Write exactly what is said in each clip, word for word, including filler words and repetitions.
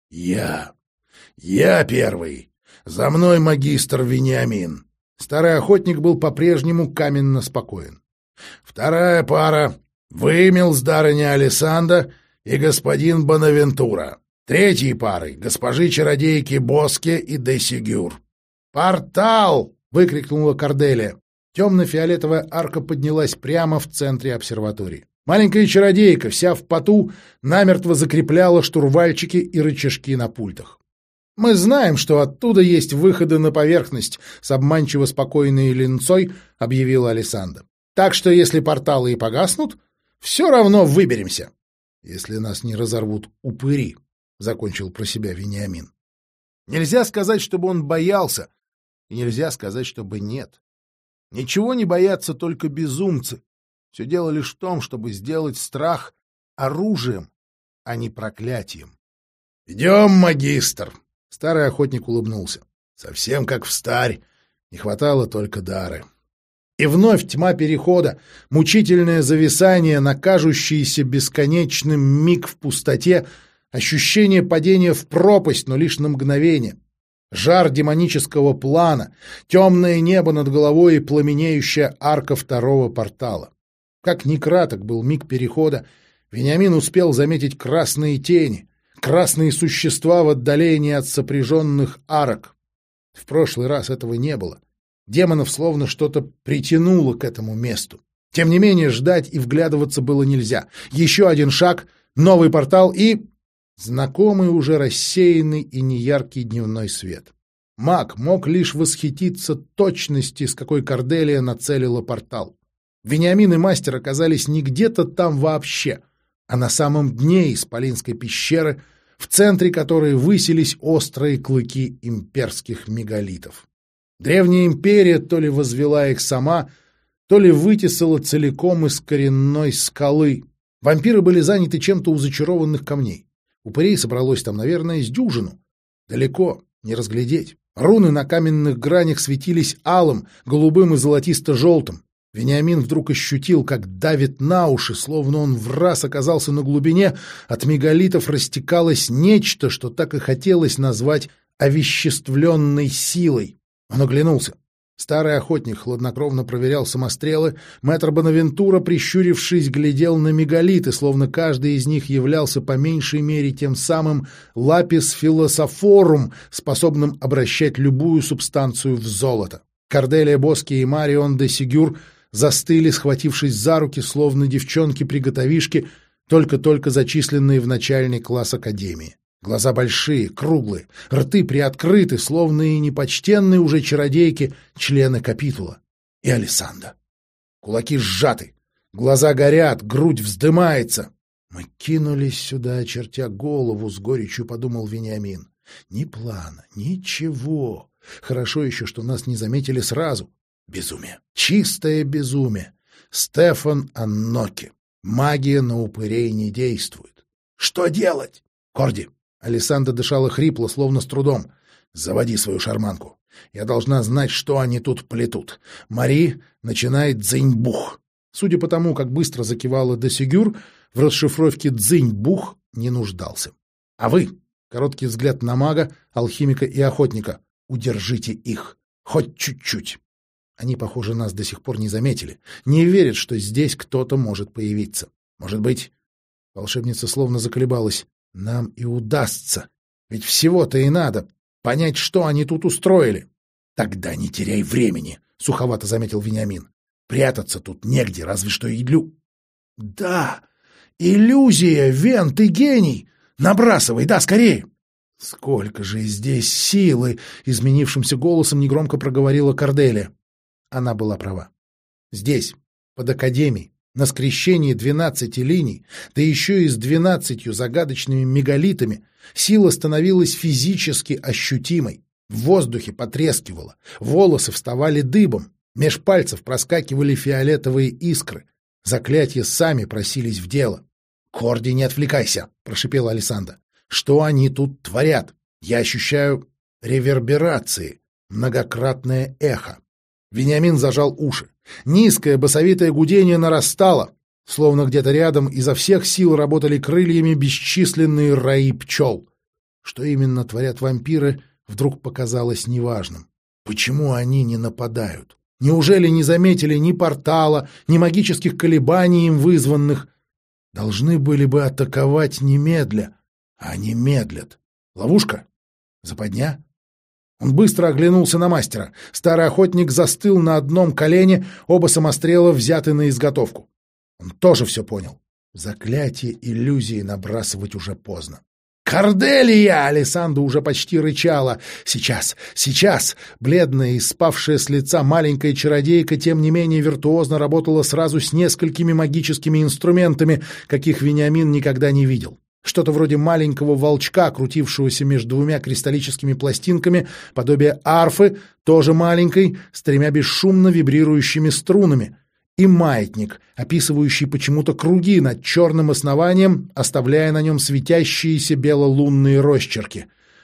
Я. Я первый. За мной магистр Вениамин. Старый охотник был по-прежнему каменно спокоен. Вторая пара — вы, милздарыня Алессандо и господин Бонавентура. Третьей парой — госпожи-чародейки Боске и де Сигюр. «Портал!» — выкрикнула Корделия. Темно-фиолетовая арка поднялась прямо в центре обсерватории. Маленькая чародейка, вся в поту, намертво закрепляла штурвальчики и рычажки на пультах. «Мы знаем, что оттуда есть выходы на поверхность», — с обманчиво спокойной линцой объявила Алессандо. «Так что если порталы и погаснут, все равно выберемся». «Если нас не разорвут упыри», — закончил про себя Вениамин. Нельзя сказать, чтобы он боялся, и нельзя сказать, чтобы нет. Ничего не боятся только безумцы. Все дело лишь в том, чтобы сделать страх оружием, а не проклятием. — Идем, магистр! — старый охотник улыбнулся. — Совсем как встарь, не хватало только дары. И вновь тьма перехода, мучительное зависание на кажущийся бесконечным миг в пустоте, ощущение падения в пропасть, но лишь на мгновение. Жар демонического плана, темное небо над головой и пламенеющая арка второго портала. Как ни краток был миг перехода, Вениамин успел заметить красные тени, красные существа в отдалении от сопряженных арок. В прошлый раз этого не было. Демонов словно что-то притянуло к этому месту. Тем не менее, ждать и вглядываться было нельзя. Еще один шаг, новый портал и... знакомый уже рассеянный и неяркий дневной свет. Маг мог лишь восхититься точности, с какой Корделия нацелила портал. Вениамин и мастер оказались не где-то там вообще, а на самом дне исполинской пещеры, в центре которой высились острые клыки имперских мегалитов. Древняя империя то ли возвела их сама, то ли вытесала целиком из коренной скалы. Вампиры были заняты чем-то у зачарованных камней. Упырей собралось там, наверное, с дюжину. Далеко, не разглядеть. Руны на каменных гранях светились алым, голубым и золотисто-желтым. Вениамин вдруг ощутил, как давит на уши, словно он враз оказался на глубине. От мегалитов растекалось нечто, что так и хотелось назвать овеществленной силой. Он оглянулся. Старый охотник хладнокровно проверял самострелы. Мэтр Бонавентура, прищурившись, глядел на мегалиты, словно каждый из них являлся по меньшей мере тем самым лапис философорум, способным обращать любую субстанцию в золото. Корделия Боски и Марион де Сигюр застыли, схватившись за руки, словно девчонки-приготовишки, только-только зачисленные в начальный класс академии. Глаза большие, круглые, рты приоткрыты, словно и непочтенные уже чародейки, члены капитула. И Алессандо. Кулаки сжаты, глаза горят, грудь вздымается. Мы кинулись сюда, очертя голову, с горечью подумал Вениамин. Ни плана, ничего. Хорошо еще, что нас не заметили сразу. Безумие. Чистое безумие. Стефан Анноки. Магия на упырей не действует. Что делать? Корди. Алессандо дышала хрипло, словно с трудом. Заводи свою шарманку. Я должна знать, что они тут плетут. Мари начинает дзынь-бух. Судя по тому, как быстро закивала де Сигюр, в расшифровке дзынь-бух не нуждался. А вы, короткий взгляд на мага, алхимика и охотника, удержите их. Хоть чуть-чуть. Они, похоже, нас до сих пор не заметили. Не верят, что здесь кто-то может появиться. Может быть... Волшебница словно заколебалась. Нам и удастся. Ведь всего-то и надо понять, что они тут устроили. Тогда не теряй времени, — суховато заметил Вениамин. Прятаться тут негде, разве что илю... Да, иллюзия, Вен, ты гений! Набрасывай, да, скорее! Сколько же здесь силы! — изменившимся голосом негромко проговорила Корделия. Она была права. Здесь, под академией, на скрещении двенадцати линий, да еще и с двенадцатью загадочными мегалитами, сила становилась физически ощутимой. В воздухе потрескивало, волосы вставали дыбом, меж пальцев проскакивали фиолетовые искры. Заклятия сами просились в дело. — Корди, не отвлекайся! — прошипела Алессандо. — Что они тут творят? Я ощущаю реверберации, многократное эхо. Вениамин зажал уши. Низкое басовитое гудение нарастало, словно где-то рядом изо всех сил работали крыльями бесчисленные раи пчел. Что именно творят вампиры, вдруг показалось неважным. Почему они не нападают? Неужели не заметили ни портала, ни магических колебаний им вызванных? Должны были бы атаковать немедля, а они медлят. Ловушка? Западня? Он быстро оглянулся на мастера. Старый охотник застыл на одном колене, оба самострела взяты на изготовку. Он тоже все понял. Заклятие иллюзии набрасывать уже поздно. «Корделия!» — Алессандра уже почти рычала. «Сейчас! Сейчас!» Бледная и спавшая с лица маленькая чародейка, тем не менее виртуозно работала сразу с несколькими магическими инструментами, каких Вениамин никогда не видел. Что-то вроде маленького волчка, крутившегося между двумя кристаллическими пластинками, подобие арфы, тоже маленькой, с тремя бесшумно вибрирующими струнами, и маятник, описывающий почему-то круги над черным основанием, оставляя на нем светящиеся белолунные росчерки.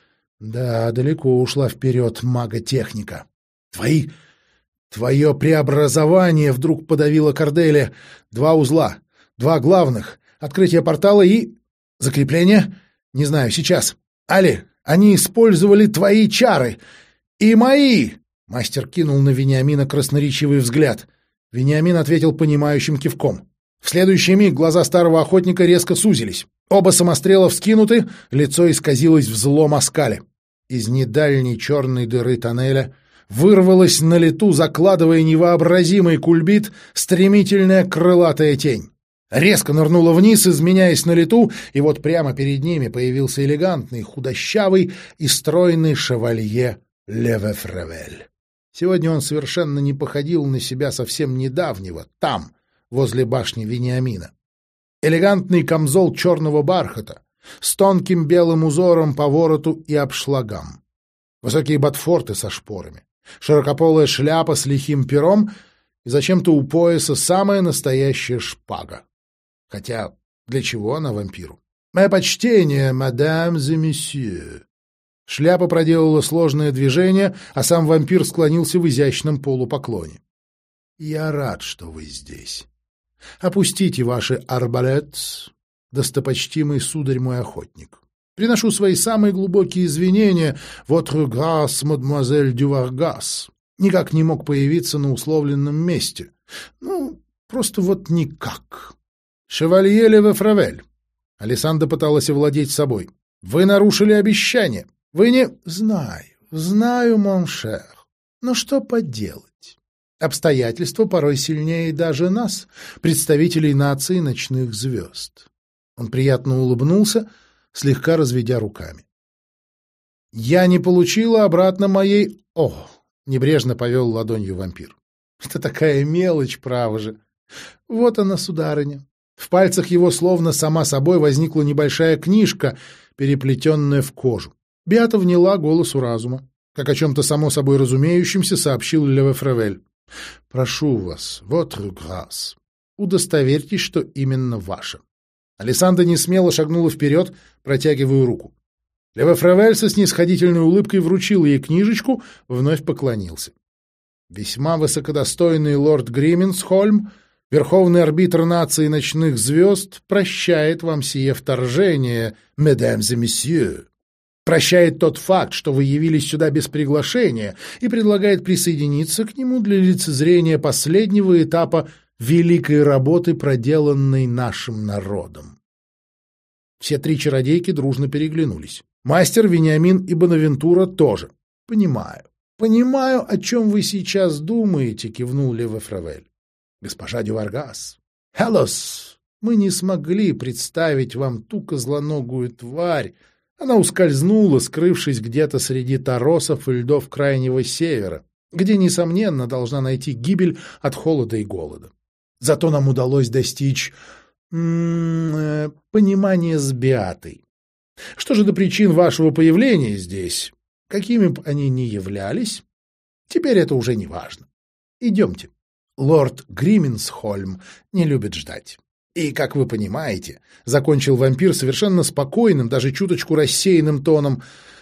Да, далеко ушла вперед мага-техника. «Твои... твое преобразование!» — вдруг подавила Корделия. «Два узла, два главных, открытие портала и... закрепление? Не знаю, сейчас. Али, они использовали твои чары! И мои!» Мастер кинул на Вениамина красноречивый взгляд. Вениамин ответил понимающим кивком. В следующий миг глаза старого охотника резко сузились. Оба самострела вскинуты, лицо исказилось в злом оскале. Из недальней черной дыры тоннеля вырвалась на лету, закладывая невообразимый кульбит, стремительная крылатая тень. Резко нырнула вниз, изменяясь на лету, и вот прямо перед ними появился элегантный, худощавый и стройный шевалье Левефревель. Сегодня он совершенно не походил на себя совсем недавнего, там, возле башни Вениамина. Элегантный камзол черного бархата, с тонким белым узором по вороту и обшлагам. Высокие ботфорты со шпорами, широкополая шляпа с лихим пером и зачем-то у пояса самая настоящая шпага. Хотя для чего она вампиру? «Мое почтение, мадам и месье». Шляпа проделала сложное движение, а сам вампир склонился в изящном полупоклоне. «Я рад, что вы здесь. Опустите ваши арбалет, достопочтимый сударь мой охотник. Приношу свои самые глубокие извинения, votre grâce, мадемуазель Дюваргас. Никак не мог появиться на условленном месте. Ну, просто вот никак. Шевалье Левефревель». Алессандра пыталась овладеть собой. «Вы нарушили обещание. Вы не...» «Знаю, знаю, моншер. Но что поделать? Обстоятельства порой сильнее даже нас, представителей нации ночных звезд». Он приятно улыбнулся, слегка разведя руками. «Я не получила обратно моей...» «О!» — небрежно повел ладонью вампир. «Это такая мелочь, право же. Вот она, сударыня». В пальцах его словно сама собой возникла небольшая книжка, переплетенная в кожу. Беата вняла голосу разума. Как о чем-то само собой разумеющемся сообщил Левефревель. «Прошу вас, votre grâce. Удостоверьтесь, что именно ваше». Алессандра несмело шагнула вперед, протягивая руку. Левефревель со снисходительной улыбкой вручил ей книжечку, вновь поклонился. «Весьма высокодостойный лорд Гримминсхольм, верховный арбитр нации ночных звезд, прощает вам сие вторжение, mesdames et messieurs. Прощает тот факт, что вы явились сюда без приглашения, и предлагает присоединиться к нему для лицезрения последнего этапа великой работы, проделанной нашим народом». Все три чародейки дружно переглянулись. Мастер, Вениамин и Бонавентура тоже. «Понимаю, понимаю, о чем вы сейчас думаете», — кивнул Левефревель. «Госпожа Дюваргас, Хелос, мы не смогли представить вам ту козлоногую тварь. Она ускользнула, скрывшись где-то среди торосов и льдов Крайнего Севера, где, несомненно, должна найти гибель от холода и голода. Зато нам удалось достичь м -м, понимания с Беатой. Что же до причин вашего появления здесь, какими бы они ни являлись, теперь это уже не важно. Идемте. Лорд Гримминсхольм не любит ждать. И, как вы понимаете, — закончил вампир совершенно спокойным, даже чуточку рассеянным тоном,